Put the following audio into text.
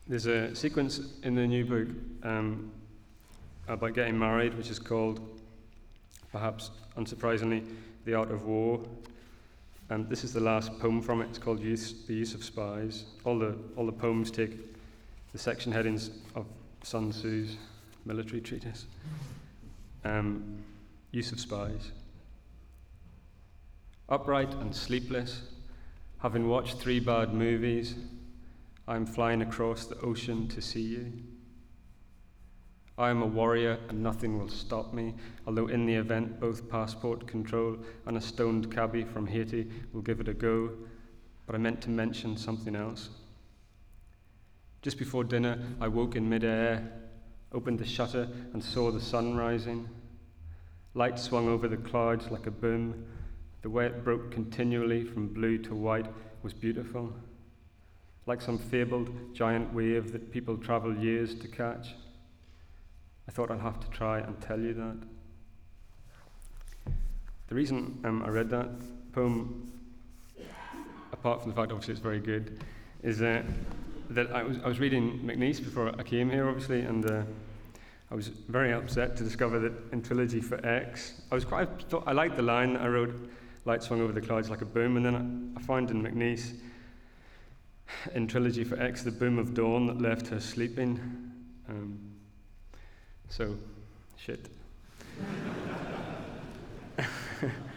There's a sequence in the new book about getting married, which is called, perhaps unsurprisingly, The Art of War. And this is the last poem from it. It's called The Use of Spies. All the poems take the section headings of Sun Tzu's military treatise. Use of Spies. Upright and sleepless, having watched 3 bad movies, I am flying across the ocean to see you. I am a warrior and nothing will stop me, although in the event both passport control and a stoned cabbie from Haiti will give it a go, but I meant to mention something else. Just before dinner, I woke in mid-air, opened the shutter and saw the sun rising. Light swung over the clouds like a boom. The way it broke continually from blue to white was beautiful, like some fabled giant wave that people travel years to catch. I thought I'd have to try and tell you that. The reason I read that poem, apart from the fact obviously it's very good, is that I was reading McNeice before I came here, obviously, and I was very upset to discover that in Trilogy for X, I liked the line that I wrote, light swung over the clouds like a boom, and then I found in McNeice, in Trilogy for X, the boom of dawn that left her sleeping. So, shit.